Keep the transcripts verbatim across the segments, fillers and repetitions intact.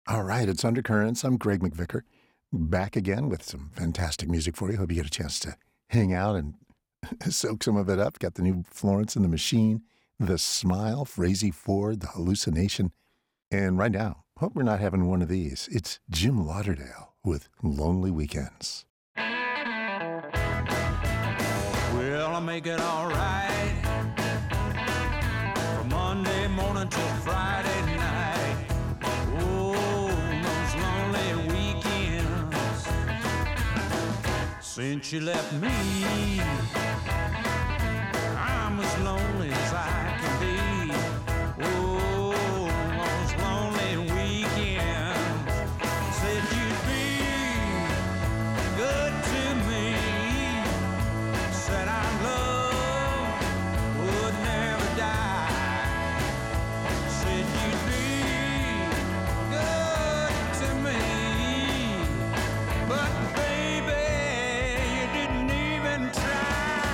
All right, it's Undercurrents. I'm Greg McVicker, back again with some fantastic music for you. Hope you get a chance to hang out and soak some of it up. Got the new Florence and the Machine, The Smile, Frazee Ford, The Hallucination. And right now, hope we're not having one of these. It's Jim Lauderdale with Lonely Weekends. Well, I make it all right from Monday morning till Friday night. Oh, those lonely weekends since you left me, I'm as lonely as I can be. Oh, those lonely weekends said you'd be good to me, said our love would never die, said you'd be good to me, but baby, you didn't even try.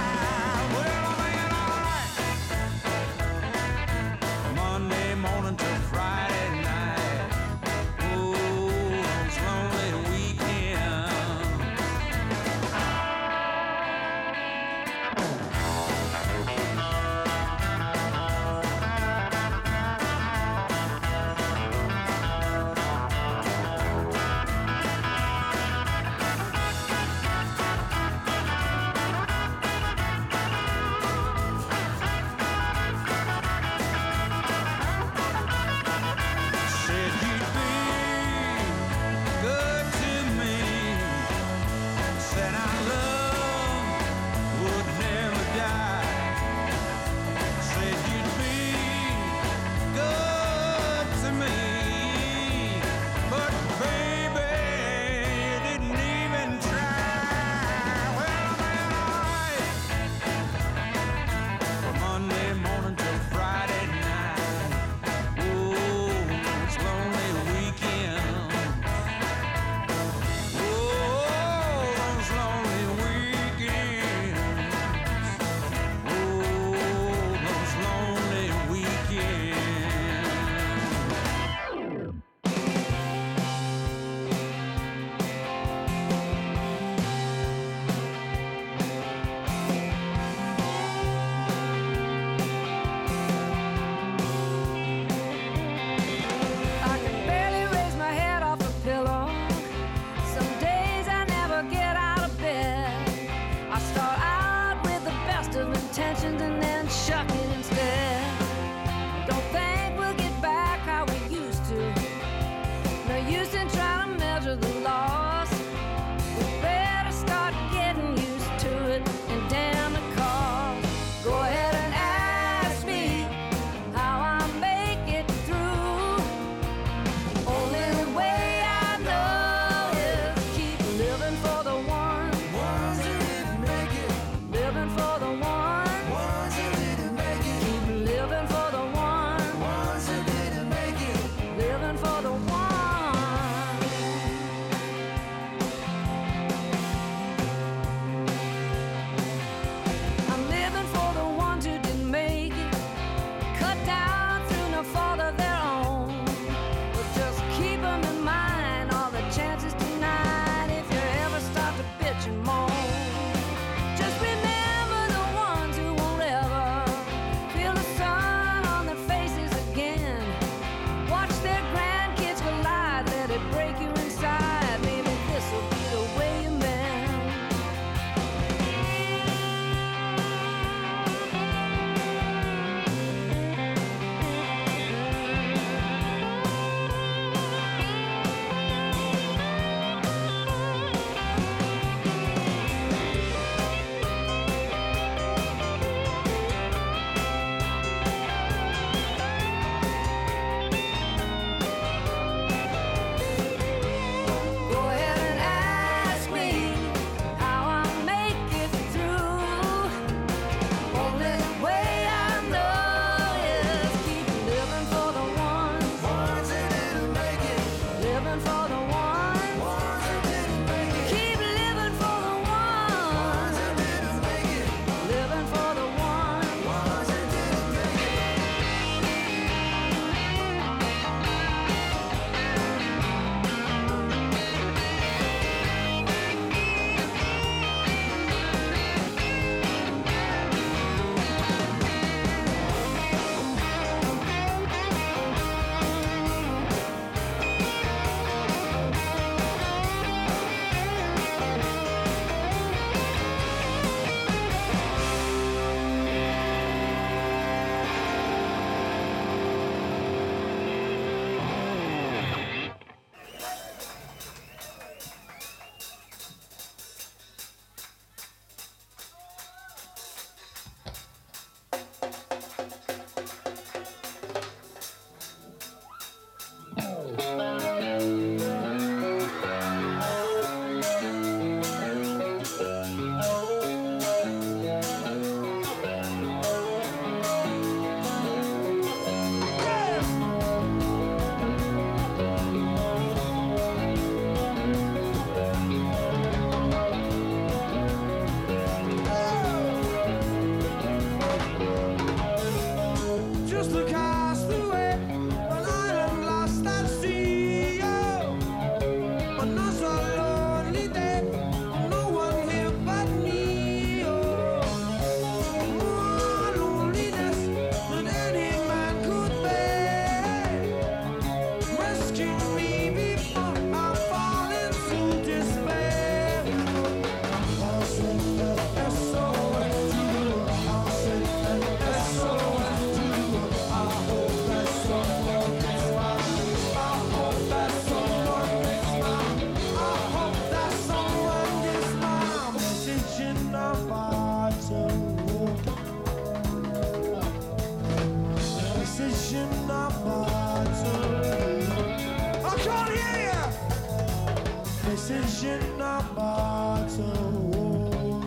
message in a bottle,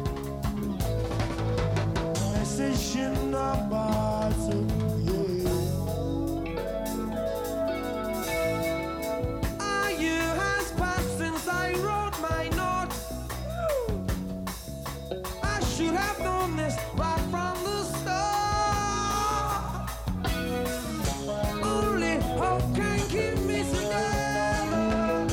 message in a bottle, yeah. A year has passed since I wrote my note. I should have known this right from the start. Only hope can keep me together.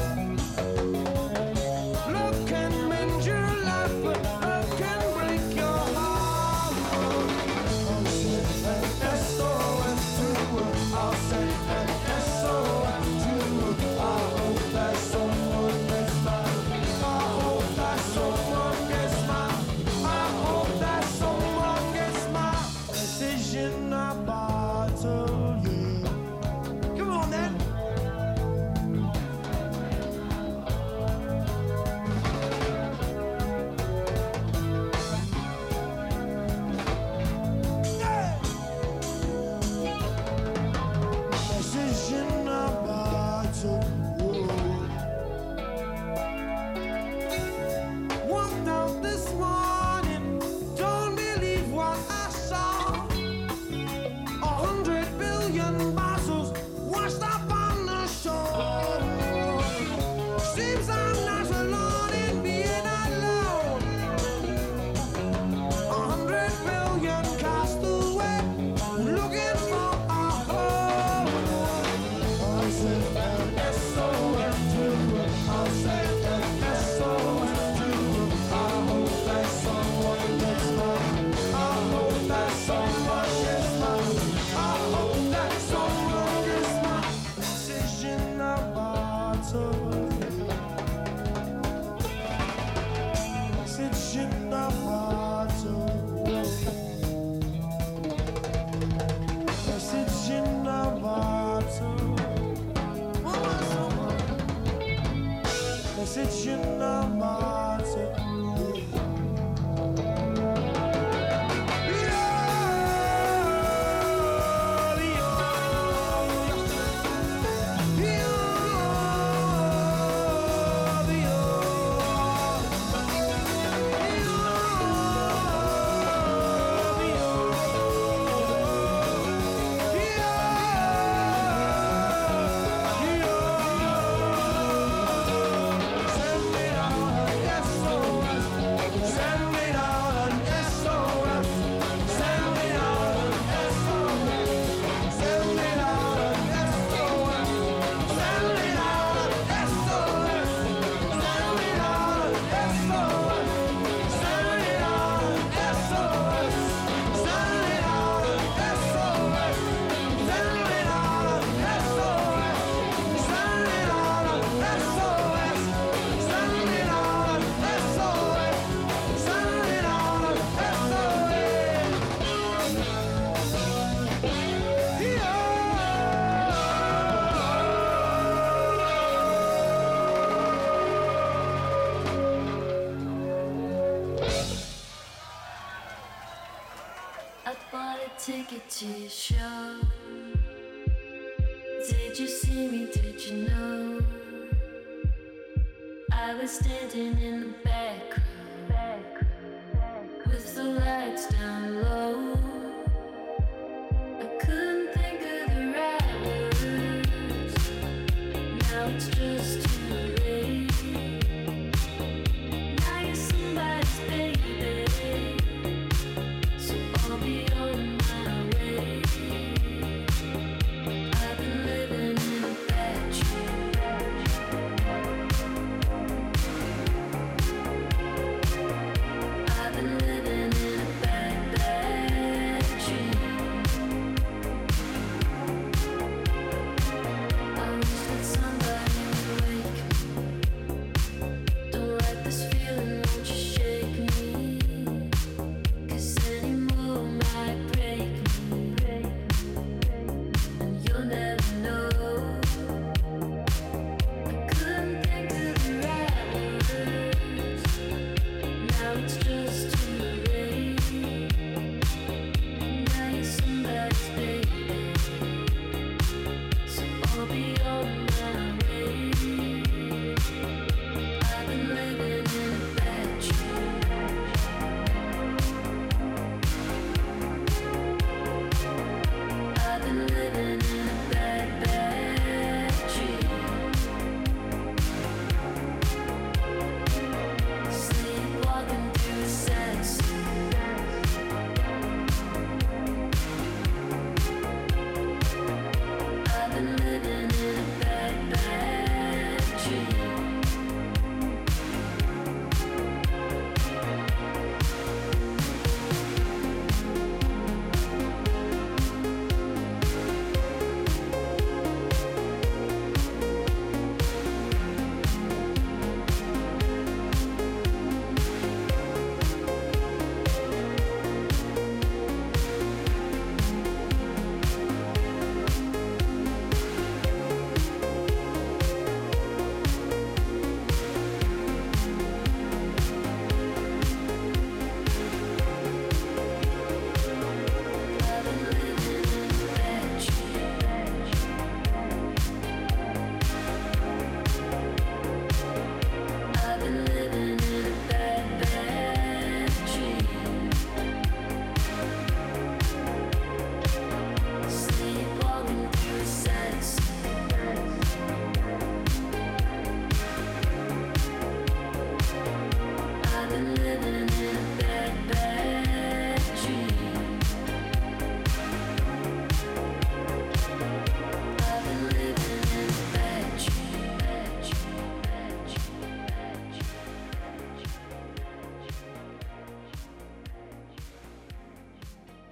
Love can mend your life, but love can break your heart. I'll send an S O S to her. I'll send an S O S to her. I hope that someone gets mine. I hope that someone gets mine. I hope that someone gets mine. Message in a bottle, yeah. Come on then. Yeah. Message in a bottle, whoa. Walked out this morning, don't believe what I saw. A hundred billion bottles washed up on the shore. Seems I'm not alone in being alone. A hundred billion cast away, looking for a home. I'll send an S O S to her. I'll send an S O S to her. I hope that someone gets mine. I hope that someone gets mine. I hope that someone gets mine. Message in a bottle. Message in a bottle. Message in a bottle. One more song. Message in a bottle. I bought a ticket to your show. Did you see me? Did you know? I was standing in the back row with the lights down low. I couldn't think of the right words. Now it's just too late. Now you're somebody's baby. I'll be on my way. I've been living in a bad dream. I've been living in a bad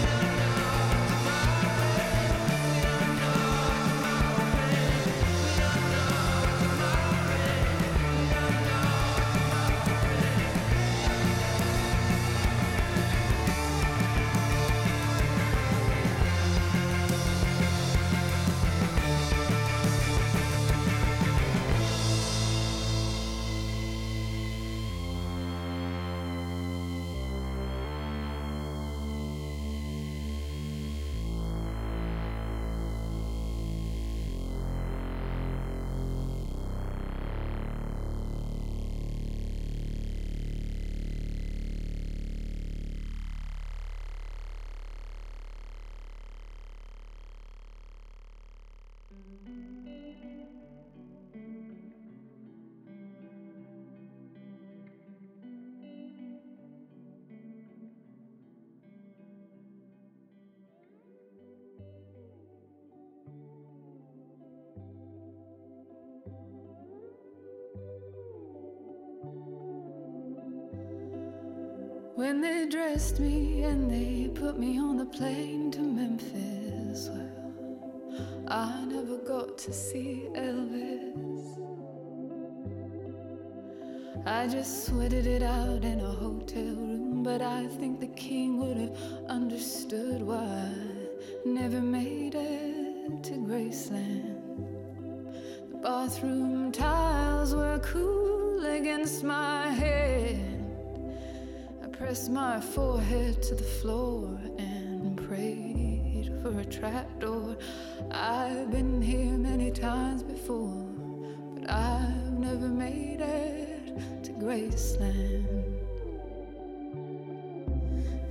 When they dressed me and they put me on the plane to Memphis, well, I never got to see Elvis. I just sweated it out in a hotel room, but I think the king would have understood why I never made it to Graceland. The bathroom tiles were cool against my head. Pressed my forehead to the floor and prayed for a trapdoor. I've been here many times before, but I've never made it to Graceland.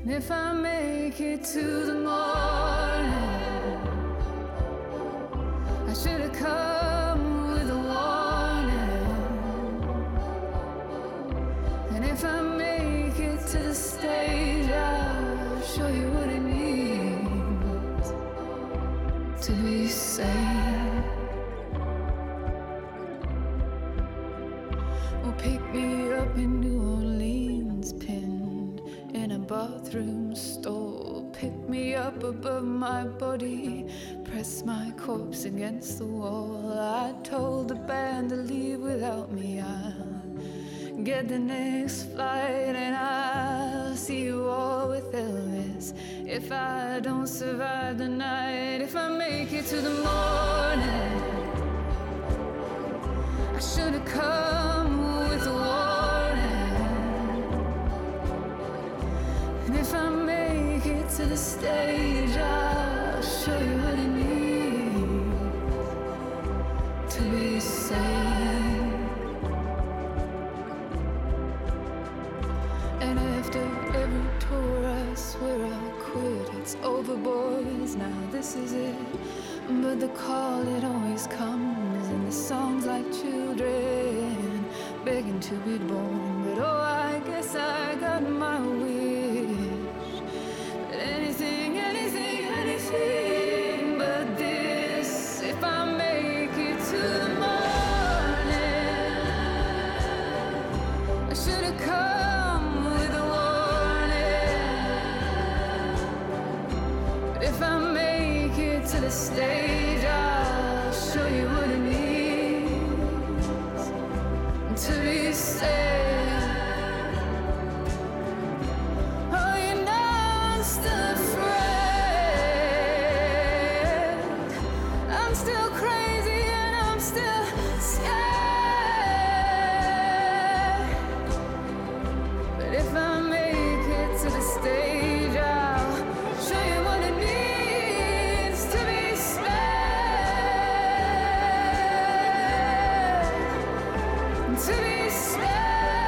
And if I make it to the morning, I should have come with a warning. And if I make it to the stage, I'll show you what it means to be sane. Well, pick me up in New Orleans, pinned in a bathroom stall. Pick me up above my body, press my corpse against the wall. I told the band to leave without me. I'll get the next flight and I'll see you all with Elvis. If I don't survive the night, if I make it to the morning, I should have come with a warning. And if I make it to the stage, I'll show you what it means to be sane. And after every tour, I swear I'll quit. It's over, boys, now this is it. But the call, it always comes in the songs like children begging to be born. But oh, I guess I got my wish. But anything, anything, anything but this. If I make it to the morning, I should have come with a warning. But if I make it to the stage, I'll show you what it means to be saved. Oh, you know I'm still afraid. I'm still crazy and I'm still scared. But if I make it to the stage, I'll show you what it means to be spared. To be spared.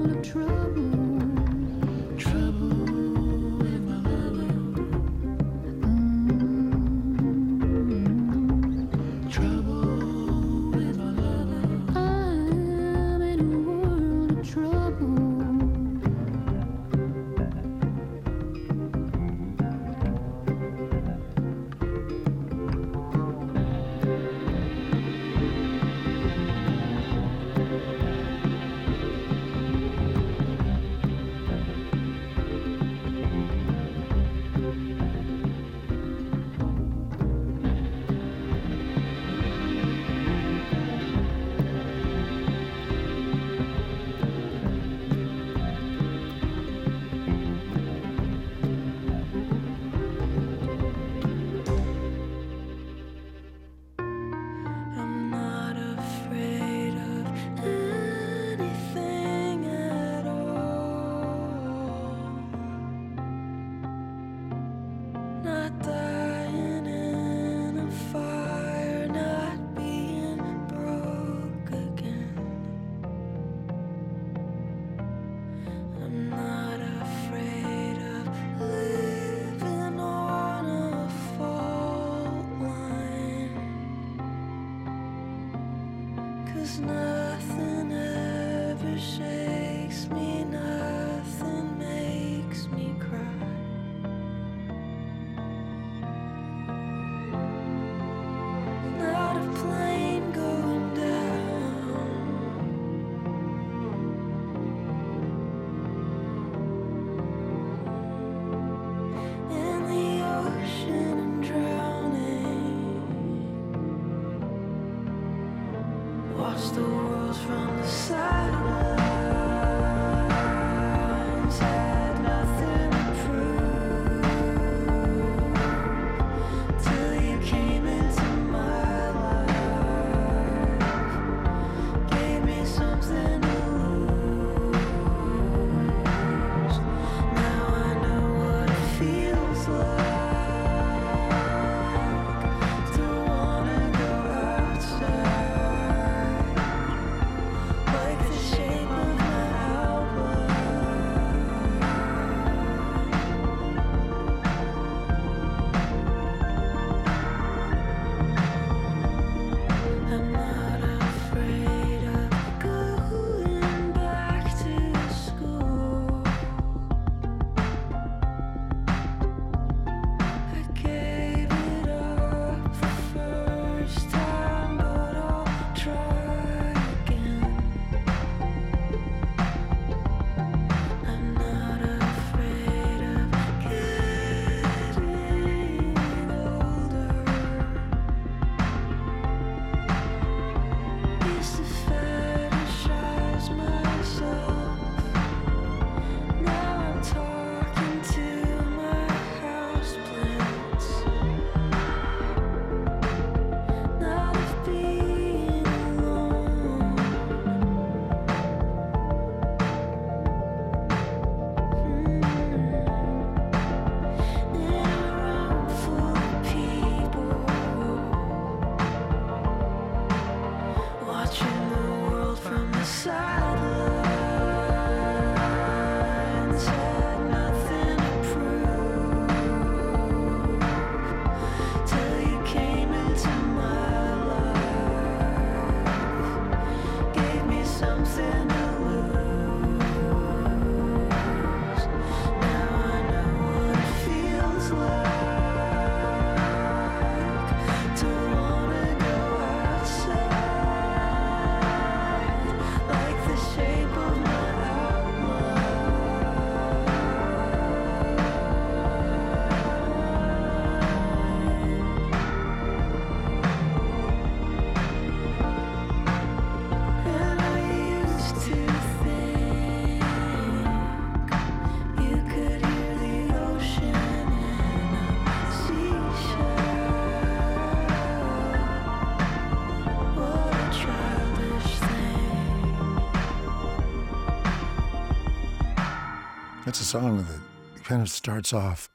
That's a song that kind of starts off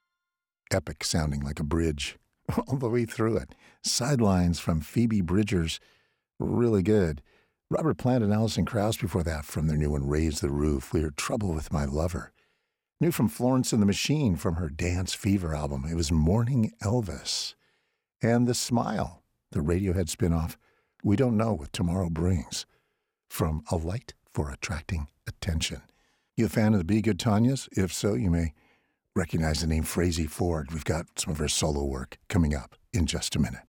epic, sounding like a bridge all the way through it. Sidelines from Phoebe Bridgers, really good. Robert Plant and Alison Krauss before that from their new one, Raise the Roof. We heard Trouble with My Lover. New from Florence and the Machine from her Dance Fever album. It was Morning Elvis. And The Smile, the Radiohead spinoff, We Don't Know What Tomorrow Brings, from A Light for Attracting Attention. You a fan of the Be Good Tanyas? If so, you may recognize the name Frazey Ford. We've got some of her solo work coming up in just a minute.